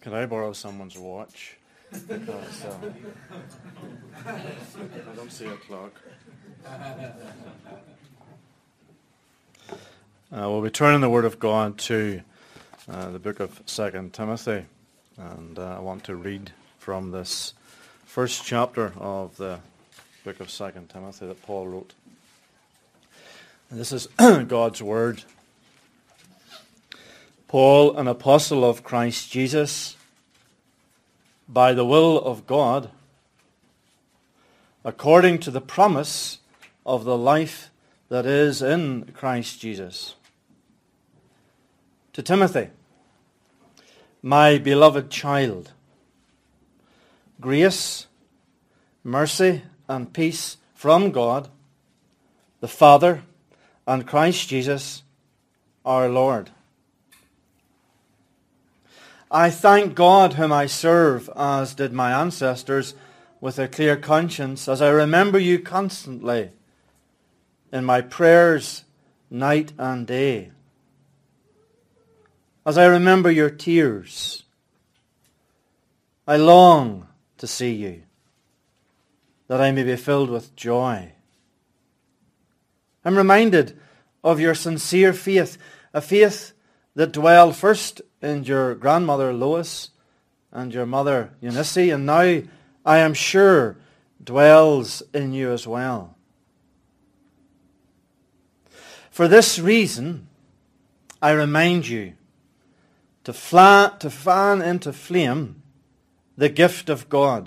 Can I borrow someone's watch? Because I don't see a clock. We'll be turning the Word of God to the book of 2 Timothy. And I want to read from this first chapter of the book of 2 Timothy that Paul wrote. And this is God's Word. Paul, an apostle of Christ Jesus, by the will of God, according to the promise of the life that is in Christ Jesus. To Timothy, my beloved child, grace, mercy, and peace from God, the Father, and Christ Jesus, our Lord. I thank God whom I serve, as did my ancestors, with a clear conscience, as I remember you constantly in my prayers night and day. As I remember your tears, I long to see you, that I may be filled with joy. I'm reminded of your sincere faith, a faith that dwelled first in your grandmother Lois and your mother Eunice, and now, I am sure, dwells in you as well. For this reason, I remind you to fan into flame the gift of God,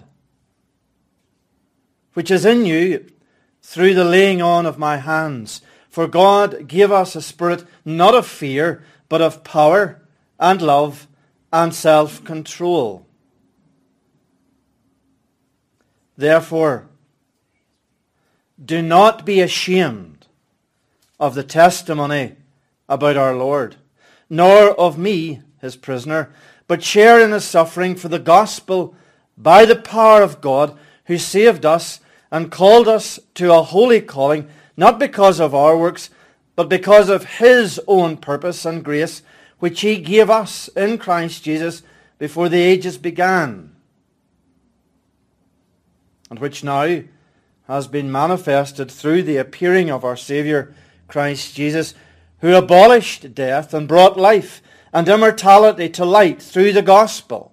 which is in you through the laying on of my hands. For God gave us a spirit not of fear, but of power and love and self-control. Therefore, do not be ashamed of the testimony about our Lord, nor of me, his prisoner, but share in his suffering for the gospel by the power of God, who saved us and called us to a holy calling, not because of our works, but because of his own purpose and grace, which he gave us in Christ Jesus before the ages began, and which now has been manifested through the appearing of our Saviour, Christ Jesus, who abolished death and brought life and immortality to light through the gospel,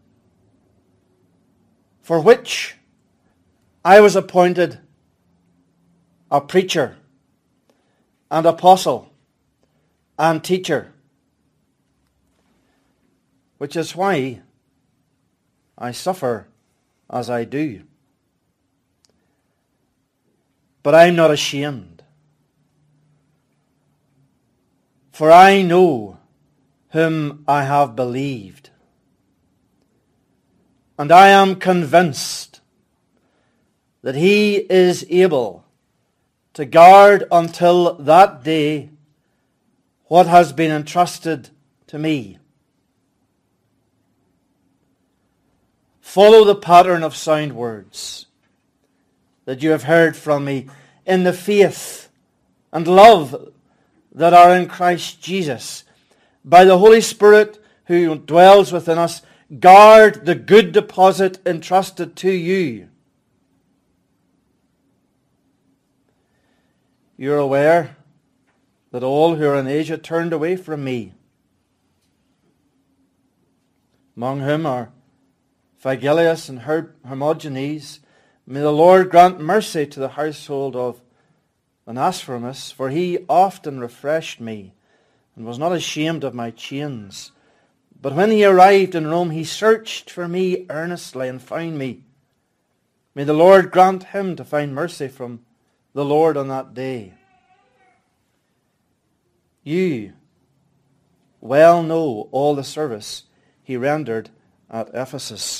for which I was appointed a preacher and apostle and teacher, which is why I suffer as I do. But I am not ashamed, for I know whom I have believed, and I am convinced that he is able to guard until that day what has been entrusted to me. Follow the pattern of sound words that you have heard from me in the faith and love that are in Christ Jesus. By the Holy Spirit who dwells within us, guard the good deposit entrusted to you. You're aware that all who are in Asia turned away from me, among whom are Phygellus and Hermogenes. May the Lord grant mercy to the household of Onesiphorus, for he often refreshed me and was not ashamed of my chains. But when he arrived in Rome, he searched for me earnestly and found me. May the Lord grant him to find mercy from the Lord on that day. You well know all the service he rendered at Ephesus.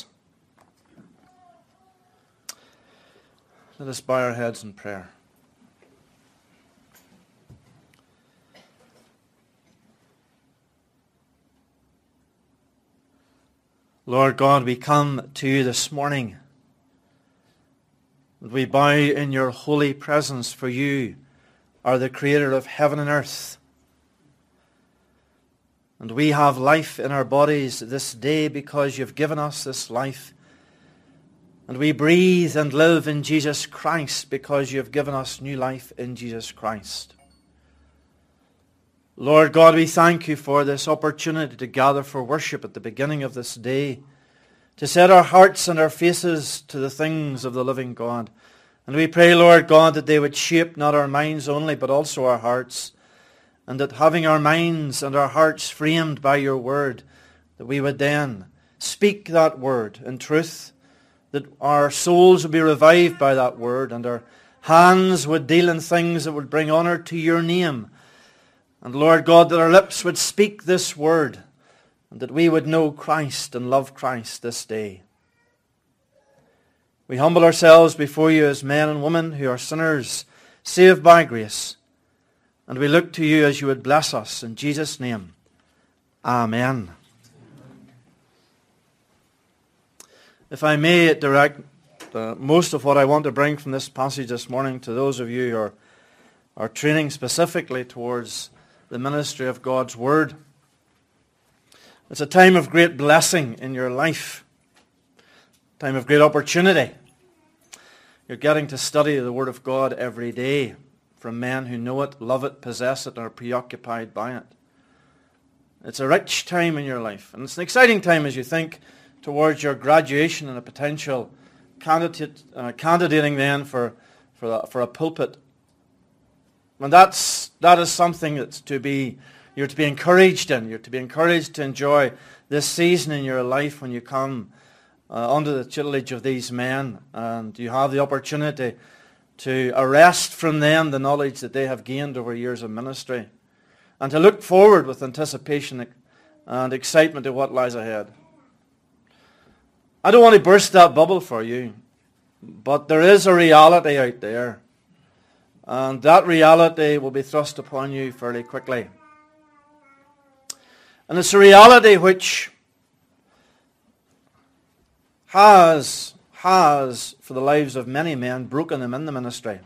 Let us bow our heads in prayer. Lord God, we come to you this morning. We bow in your holy presence, for you are the creator of heaven and earth. And we have life in our bodies this day because you've given us this life. And we breathe and live in Jesus Christ because you have given us new life in Jesus Christ. Lord God, we thank you for this opportunity to gather for worship at the beginning of this day, to set our hearts and our faces to the things of the living God. And we pray, Lord God, that they would shape not our minds only, but also our hearts, and that having our minds and our hearts framed by your word, that we would then speak that word in truth, that our souls would be revived by that word, and our hands would deal in things that would bring honor to your name. And Lord God, that our lips would speak this word, and that we would know Christ and love Christ this day. We humble ourselves before you as men and women who are sinners, saved by grace. And we look to you as you would bless us. In Jesus' name, amen. If I may direct most of what I want to bring from this passage this morning to those of you who are training specifically towards the ministry of God's Word. It's a time of great blessing in your life. A time of great opportunity. You're getting to study the Word of God every day from men who know it, love it, possess it, and are preoccupied by it. It's a rich time in your life. And it's an exciting time as you think towards your graduation and a potential candidating then for a pulpit. And that is something you're to be encouraged in. You're to be encouraged to enjoy this season in your life when you come under the tutelage of these men, and you have the opportunity to arrest from them the knowledge that they have gained over years of ministry, and to look forward with anticipation and excitement to what lies ahead. I don't want to burst that bubble for you, but there is a reality out there. And that reality will be thrust upon you fairly quickly. And it's a reality which has, for the lives of many men, broken them in the ministry.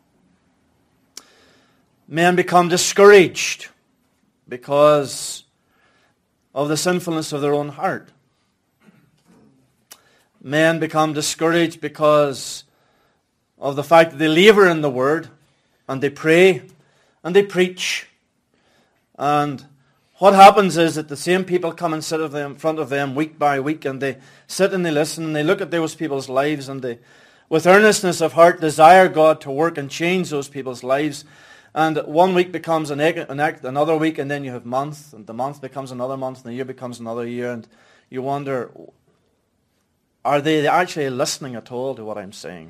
Men become discouraged because of the sinfulness of their own heart. Men become discouraged because of the fact that they labor in the Word, and they pray, and they preach. And what happens is that the same people come and sit in front of them week by week, and they sit and they listen, and they look at those people's lives, and they, with earnestness of heart, desire God to work and change those people's lives. And one week becomes another week, and then you have month, and the month becomes another month, and the year becomes another year, and you wonder, are they actually listening at all to what I'm saying?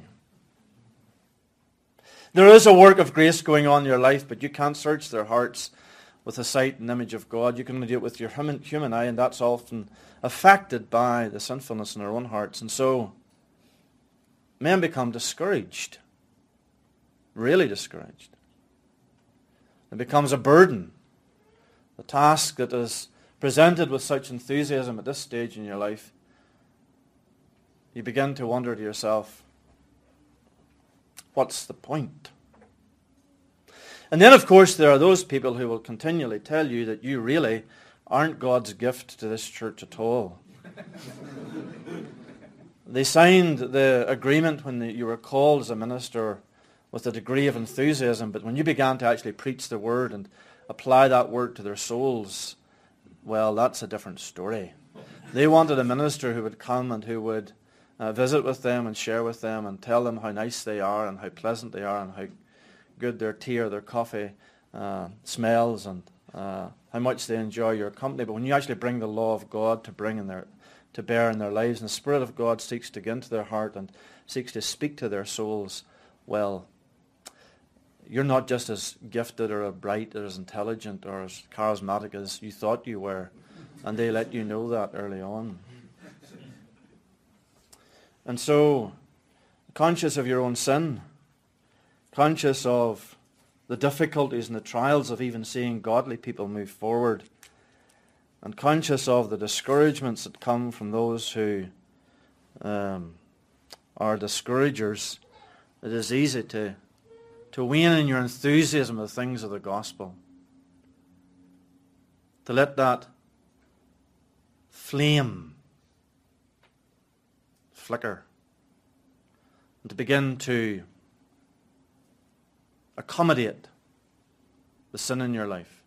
There is a work of grace going on in your life, but you can't search their hearts with the sight and image of God. You can only do it with your human eye, and that's often affected by the sinfulness in our own hearts. And so, men become discouraged, really discouraged. It becomes a burden. The task that is presented with such enthusiasm at this stage in your life, you begin to wonder to yourself, what's the point? And then, of course, there are those people who will continually tell you that you really aren't God's gift to this church at all. They signed the agreement when you were called as a minister with a degree of enthusiasm, but when you began to actually preach the Word and apply that Word to their souls, well, that's a different story. They wanted a minister who would come and who would visit with them and share with them and tell them how nice they are and how pleasant they are and how good their tea or their coffee smells and how much they enjoy your company. But when you actually bring the law of God to bear in their lives, and the Spirit of God seeks to get into their heart and seeks to speak to their souls, well, you're not just as gifted or as bright or as intelligent or as charismatic as you thought you were, and they let you know that early on. And so, conscious of your own sin, conscious of the difficulties and the trials of even seeing godly people move forward, and conscious of the discouragements that come from those who are discouragers, it is easy to wane in your enthusiasm of the things of the gospel. To let that flame flicker and to begin to accommodate the sin in your life.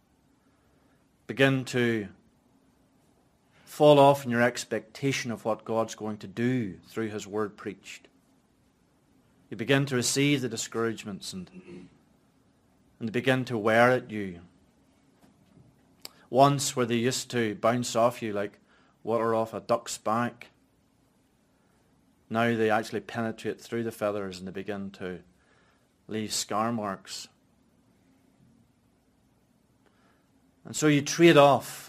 Begin to fall off in your expectation of what God's going to do through his word preached. You begin to receive the discouragements and they begin to wear at you. Once where they used to bounce off you like water off a duck's back, now they actually penetrate through the feathers and they begin to leave scar marks. And so you trade off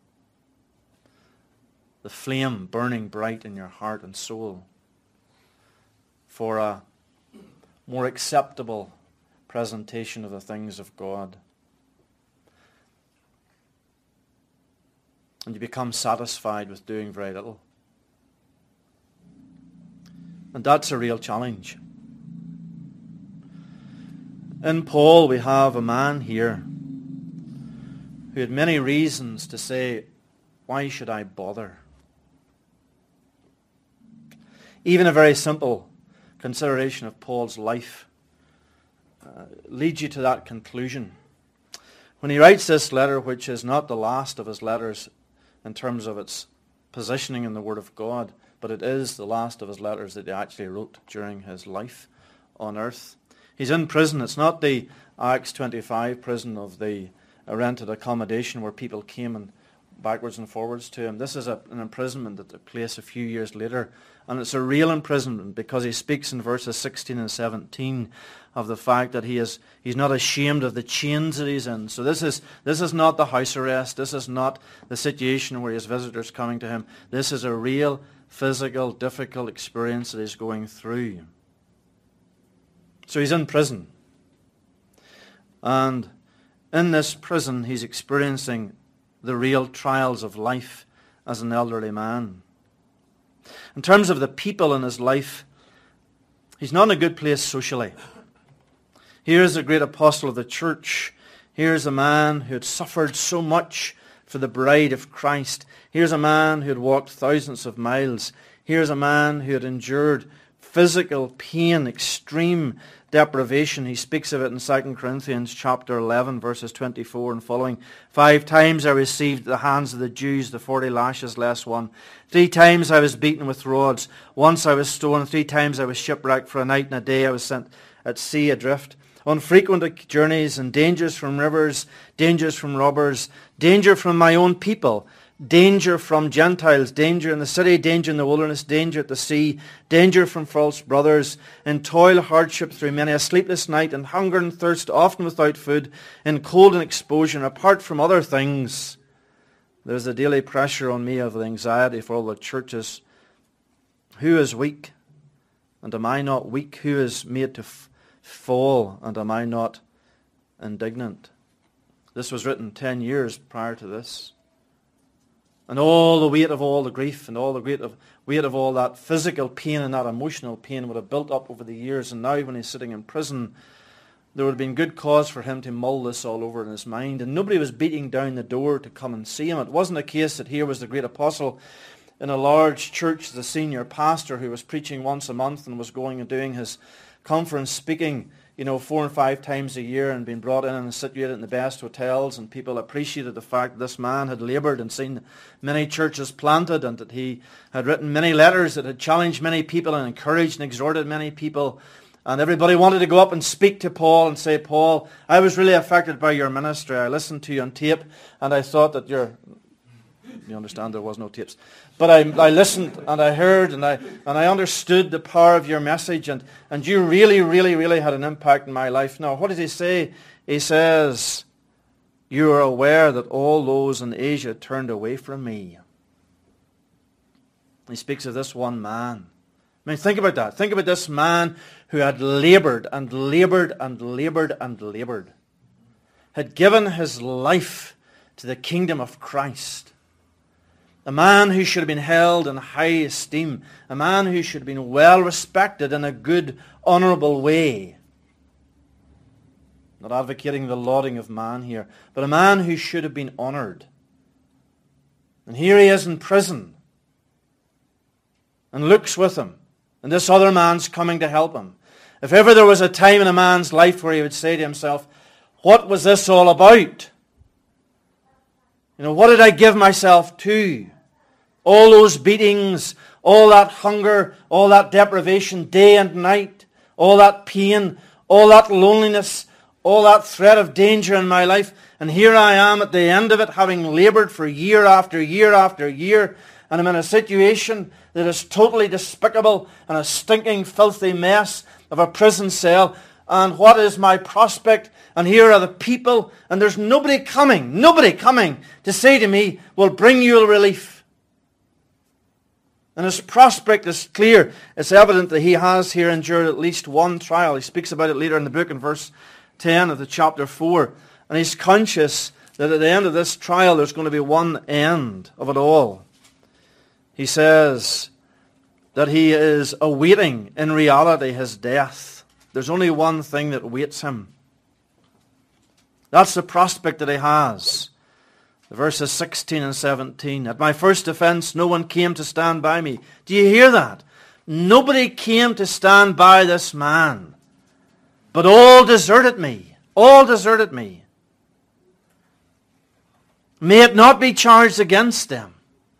the flame burning bright in your heart and soul for a more acceptable presentation of the things of God. And you become satisfied with doing very little. And that's a real challenge. In Paul we have a man here who had many reasons to say, why should I bother? Even a very simple consideration of Paul's life leads you to that conclusion. When he writes this letter, which is not the last of his letters in terms of its positioning in the Word of God, but it is the last of his letters that he actually wrote during his life on earth. He's in prison. It's not the Acts 25 prison of the rented accommodation where people came and backwards and forwards to him. This is an imprisonment that took place a few years later, and it's a real imprisonment because he speaks in verses 16 and 17 of the fact that he's not ashamed of the chains that he's in. So this is not the house arrest. This is not the situation where he has visitors coming to him. This is a real physical, difficult experience that he's going through. So he's in prison. And in this prison, he's experiencing the real trials of life as an elderly man. In terms of the people in his life, he's not in a good place socially. Here's a great apostle of the church. Here's a man who had suffered so much for the bride of Christ. Here's a man who had walked thousands of miles. Here's a man who had endured physical pain, extreme deprivation. He speaks of it in 2 Corinthians chapter 11, verses 24 and following. 5 times I received at the hands of the Jews the 40 lashes less one. 3 times I was beaten with rods. Once I was stoned. 3 times I was shipwrecked. For a night and a day I was sent at sea adrift. On frequent journeys and dangers from rivers, dangers from robbers, danger from my own people, danger from Gentiles, danger in the city, danger in the wilderness, danger at the sea, danger from false brothers, in toil, hardship through many a sleepless night, and hunger and thirst, often without food, in cold and exposure, and apart from other things. There's a daily pressure on me of the anxiety for all the churches. Who is weak? And am I not weak? Who is made to fall? And am I not indignant? This was written 10 years prior to this. And all the weight of all the grief and all the weight of all that physical pain and that emotional pain would have built up over the years. And now when he's sitting in prison, there would have been good cause for him to mull this all over in his mind. And nobody was beating down the door to come and see him. It wasn't a case that here was the great apostle in a large church, the senior pastor who was preaching once a month and was going and doing his conference speaking 4 and 5 times a year and being brought in and situated in the best hotels, and people appreciated the fact that this man had laboured and seen many churches planted, and that he had written many letters that had challenged many people and encouraged and exhorted many people. And everybody wanted to go up and speak to Paul and say, Paul, I was really affected by your ministry. I listened to you on tape and I thought that you understand there was no tapes. But I listened and I heard and I understood the power of your message, and you really, really, really had an impact in my life. Now, what does he say? He says, you are aware that all those in Asia turned away from me. He speaks of this one man. I mean, think about that. Think about this man who had laboured and laboured and laboured and laboured. Had given his life to the kingdom of Christ. A man who should have been held in high esteem. A man who should have been well respected in a good, honourable way. Not advocating the lauding of man here, but a man who should have been honoured. And here he is in prison. And Luke's with him. And this other man's coming to help him. If ever there was a time in a man's life where he would say to himself, what was this all about? What did I give myself to? All those beatings, all that hunger, all that deprivation day and night, all that pain, all that loneliness, all that threat of danger in my life. And here I am at the end of it, having labored for year after year after year. And I'm in a situation that is totally despicable and a stinking, filthy mess of a prison cell. And what is my prospect? And here are the people, and there's nobody coming to say to me, will bring you relief. And his prospect is clear. It's evident that he has here endured at least one trial. He speaks about it later in the book in verse 10 of the chapter 4. And he's conscious that at the end of this trial there's going to be one end of it all. He says that he is awaiting, in reality, his death. There's only one thing that awaits him. That's the prospect that he has. The verses 16 and 17. At my first offense, no one came to stand by me. Do you hear that? Nobody came to stand by this man. But all deserted me. All deserted me. May it not be charged against them.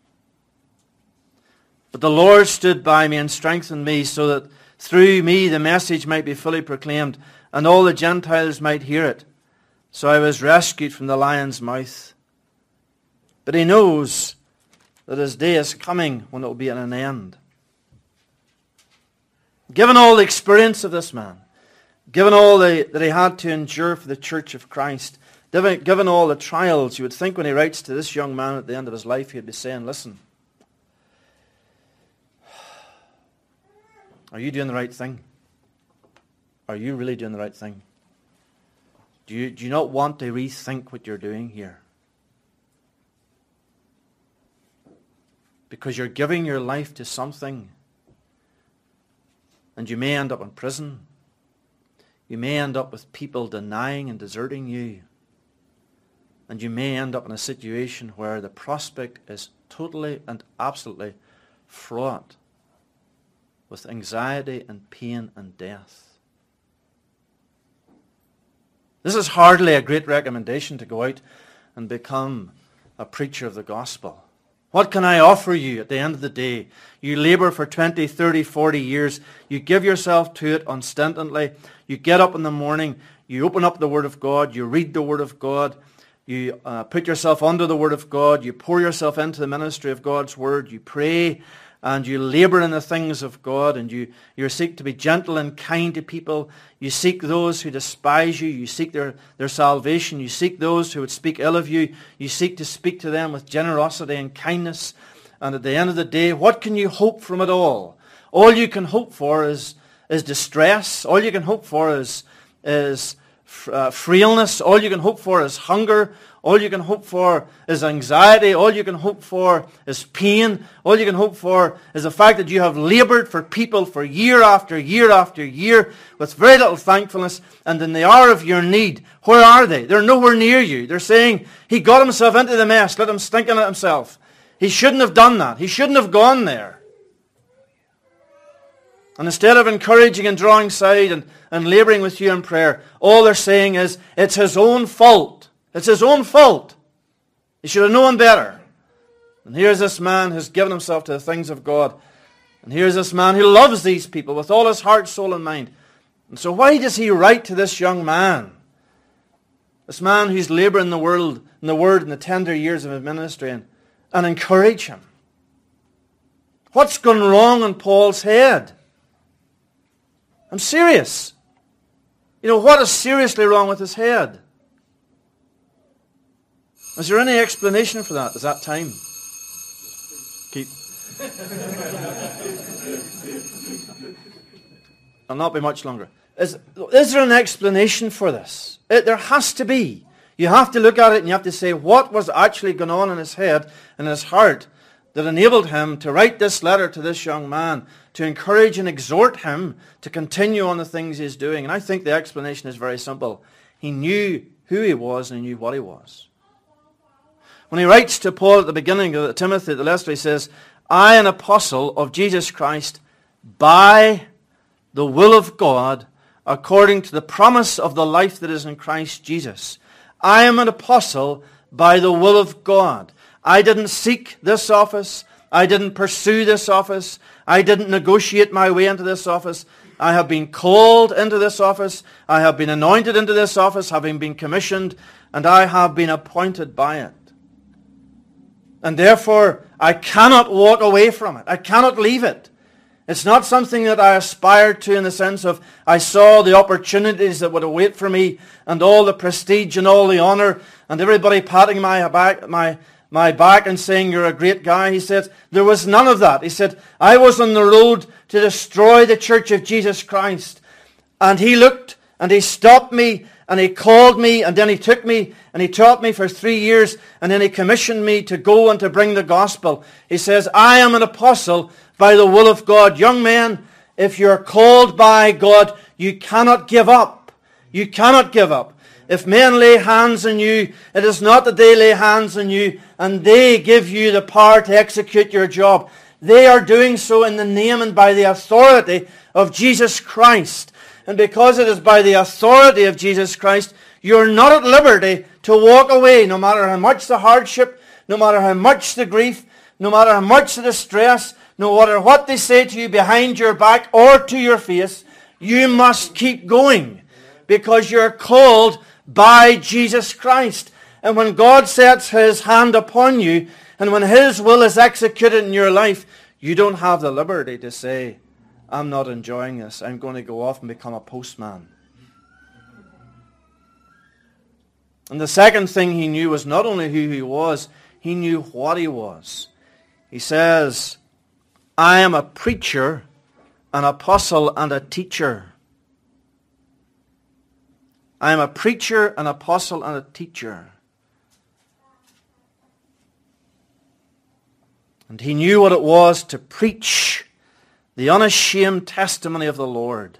But the Lord stood by me and strengthened me so that through me the message might be fully proclaimed and all the Gentiles might hear it. So I was rescued from the lion's mouth. But he knows that his day is coming when it will be at an end. Given all the experience of this man, given all that he had to endure for the church of Christ, given all the trials, you would think when he writes to this young man at the end of his life, he'd be saying, listen, are you doing the right thing? Are you really doing the right thing? Do you not want to rethink what you're doing here? Because you're giving your life to something, and you may end up in prison. You may end up with people denying and deserting you. And you may end up in a situation where the prospect is totally and absolutely fraught with anxiety and pain and death. This is hardly a great recommendation to go out and become a preacher of the gospel. What can I offer you at the end of the day? You labor for 20, 30, 40 years. You give yourself to it unstintingly. You get up in the morning. You open up the Word of God. You read the Word of God. You put yourself under the Word of God. You pour yourself into the ministry of God's Word. You pray and you labor in the things of God, and you seek to be gentle and kind to people. You seek those who despise you. You seek their salvation. You seek those who would speak ill of you. You seek to speak to them with generosity and kindness. And at the end of the day, what can you hope from it all? All you can hope for is distress. All you can hope for is frailness. All you can hope for is hunger. All you can hope for is anxiety. All you can hope for is pain. All you can hope for is the fact that you have labored for people for year after year after year with very little thankfulness. And in the hour of your need, where are they? They're nowhere near you. They're saying, he got himself into the mess. Let him stink in it himself. He shouldn't have done that. He shouldn't have gone there. And instead of encouraging and drawing side and laboring with you in prayer, all they're saying is, it's his own fault. It's his own fault. He should have known better. And here's this man who's given himself to the things of God. And here's this man who loves these people with all his heart, soul, and mind. And so why does he write to this young man? This man who's laboring in the Word in the tender years of his ministry, and encourage him. What's gone wrong in Paul's head? I'm serious. What is seriously wrong with his head? Is there any explanation for that? Is that time? Keep. I'll not be much longer. Is there an explanation for this? There has to be. You have to look at it and you have to say, what was actually going on in his head and his heart that enabled him to write this letter to this young man, to encourage and exhort him to continue on the things he's doing? And I think the explanation is very simple. He knew who he was and he knew what he was. When he writes to Paul at the beginning of Timothy, the letter, he says, I, an apostle of Jesus Christ, by the will of God, according to the promise of the life that is in Christ Jesus. I am an apostle by the will of God. I didn't seek this office. I didn't pursue this office. I didn't negotiate my way into this office. I have been called into this office. I have been anointed into this office, having been commissioned, and I have been appointed by it. And therefore, I cannot walk away from it. I cannot leave it. It's not something that I aspired to in the sense of I saw the opportunities that would await for me and all the prestige and all the honor and everybody patting my back and saying, you're a great guy. He said, there was none of that. He said, I was on the road to destroy the church of Jesus Christ. And he looked and he stopped me and he called me and then he took me and he taught me for 3 years and then he commissioned me to go and to bring the gospel. He says, I am an apostle by the will of God. Young men, if you're called by God, you cannot give up. You cannot give up. If men lay hands on you, it is not that they lay hands on you and they give you the power to execute your job. They are doing so in the name and by the authority of Jesus Christ. And because it is by the authority of Jesus Christ, you're not at liberty to walk away, no matter how much the hardship, no matter how much the grief, no matter how much the distress, no matter what they say to you behind your back or to your face. You must keep going because you're called by Jesus Christ. And when God sets his hand upon you, and when his will is executed in your life, you don't have the liberty to say, I'm not enjoying this. I'm going to go off and become a postman. And the second thing he knew was not only who he was, he knew what he was. He says, I am a preacher, an apostle, and a teacher. I am a preacher, an apostle, and a teacher. And he knew what it was to preach the unashamed testimony of the Lord.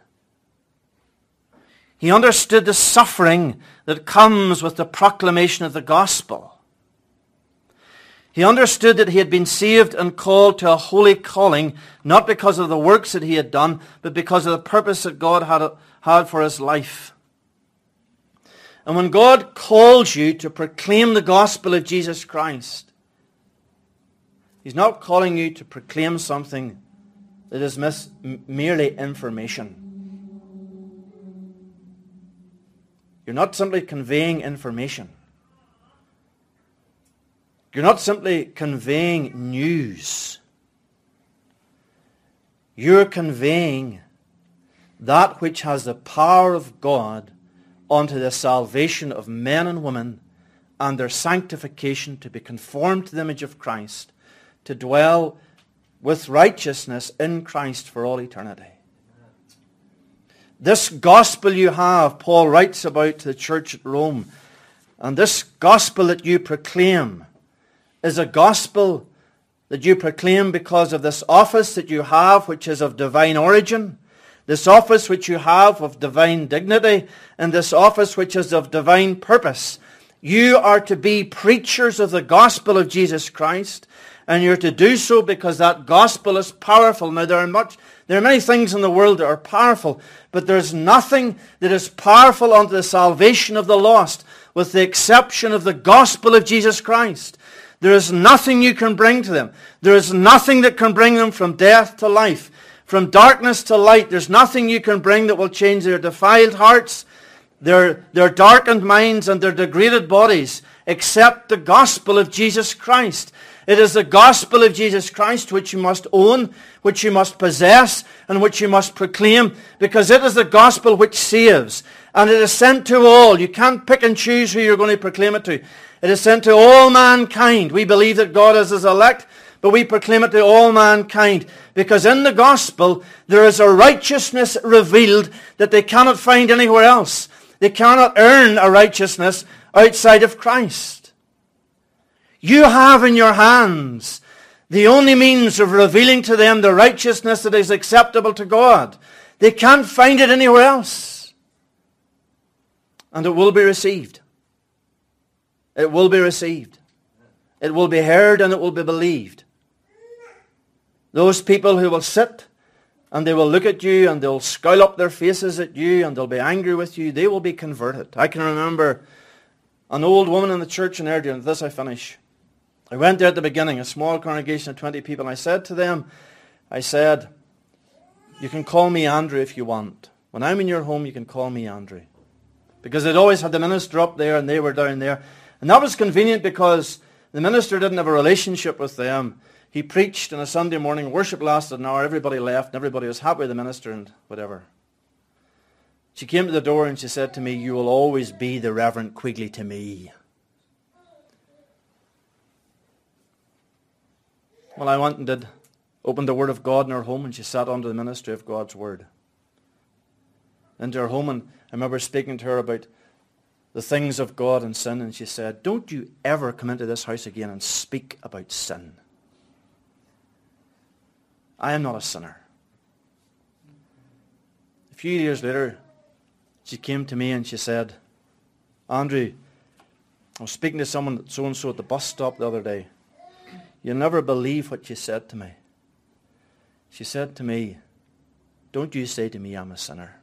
He understood the suffering that comes with the proclamation of the gospel. He understood that he had been saved and called to a holy calling, not because of the works that he had done, but because of the purpose that God had for his life. And when God calls you to proclaim the gospel of Jesus Christ, he's not calling you to proclaim something that is merely information. You're not simply conveying information. You're not simply conveying news. You're conveying that which has the power of God unto the salvation of men and women and their sanctification to be conformed to the image of Christ, to dwell with righteousness in Christ for all eternity. This gospel you have, Paul writes about to the church at Rome, and this gospel that you proclaim is a gospel that you proclaim because of this office that you have, which is of divine origin, this office which you have of divine dignity, and this office which is of divine purpose. You are to be preachers of the gospel of Jesus Christ, and you're to do so because that gospel is powerful. Now, there are many things in the world that are powerful, but there's nothing that is powerful unto the salvation of the lost, with the exception of the gospel of Jesus Christ. There is nothing you can bring to them. There is nothing that can bring them from death to life, from darkness to light. There's nothing you can bring that will change their defiled hearts, their darkened minds, and their degraded bodies, except the gospel of Jesus Christ. It is the gospel of Jesus Christ which you must own, which you must possess, and which you must proclaim, because it is the gospel which saves. And it is sent to all. You can't pick and choose who you're going to proclaim it to. It is sent to all mankind. We believe that God is his elect, but we proclaim it to all mankind. Because in the gospel, there is a righteousness revealed that they cannot find anywhere else. They cannot earn a righteousness outside of Christ. You have in your hands the only means of revealing to them the righteousness that is acceptable to God. They can't find it anywhere else. And it will be received. It will be received. It will be heard and it will be believed. Those people who will sit and they will look at you and they'll scowl up their faces at you and they'll be angry with you, they will be converted. I can remember an old woman in the church in Airdrie, and with this I finish. I went there at the beginning, a small congregation of 20 people, and I said to them, you can call me Andrew if you want. When I'm in your home, you can call me Andrew. Because they'd always had the minister up there and they were down there. And that was convenient because the minister didn't have a relationship with them. He preached on a Sunday morning, worship lasted an hour, everybody left, and everybody was happy with the minister and whatever. She came to the door and she said to me, you will always be the Reverend Quigley to me. Well, I went and did opened the Word of God in her home, and she sat under the ministry of God's Word. Into her home, and I remember speaking to her about the things of God and sin, and she said, don't you ever come into this house again and speak about sin. I am not a sinner. A few years later, she came to me and she said, Andrew, I was speaking to someone so-and-so at the bus stop the other day. You'll never believe what she said to me. She said to me, don't you say to me I'm a sinner.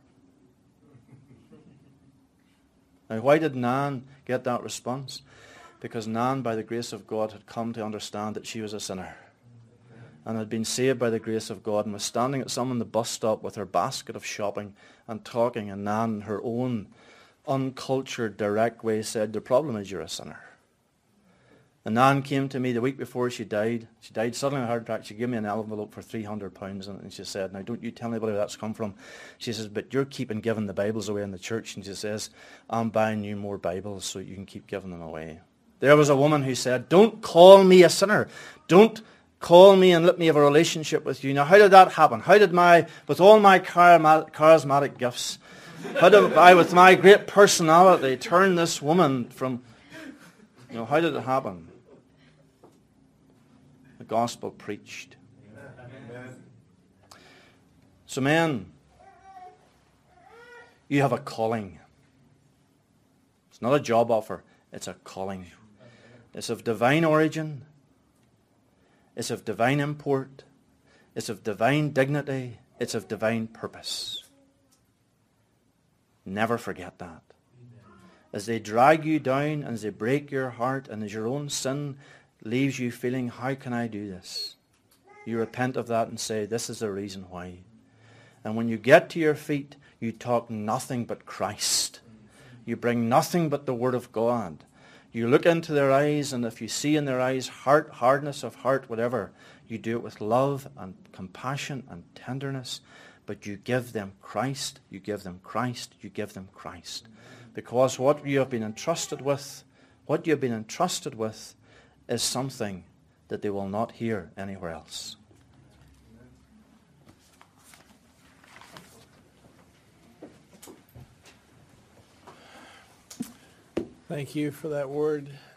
Now, why did Nan get that response? Because Nan, by the grace of God, had come to understand that she was a sinner and had been saved by the grace of God and was standing at some on the bus stop with her basket of shopping and talking, and Nan, in her own uncultured, direct way, said, the problem is you're a sinner. And Nan came to me the week before she died. She died suddenly of a heart attack. She gave me an envelope for £300 and she said, now don't you tell anybody where that's come from. She says, but you're keeping giving the Bibles away in the church. And she says, I'm buying you more Bibles so you can keep giving them away. There was a woman who said, don't call me a sinner. Don't call me and let me have a relationship with you. Now, how did that happen? How did with all my charismatic gifts, how did I, with my great personality, turn this woman from, how did it happen? The gospel preached. Amen. So men, you have a calling. It's not a job offer, it's a calling. It's of divine origin. It's of divine import. It's of divine dignity. It's of divine purpose. Never forget that. As they drag you down, and as they break your heart, and as your own sin leaves you feeling, how can I do this? You repent of that and say, this is the reason why. And when you get to your feet, you talk nothing but Christ. You bring nothing but the Word of God. You look into their eyes, and if you see in their eyes hardness of heart, whatever, you do it with love and compassion and tenderness, but you give them Christ, you give them Christ, you give them Christ. Because what you have been entrusted with, is something that they will not hear anywhere else. Thank you for that word.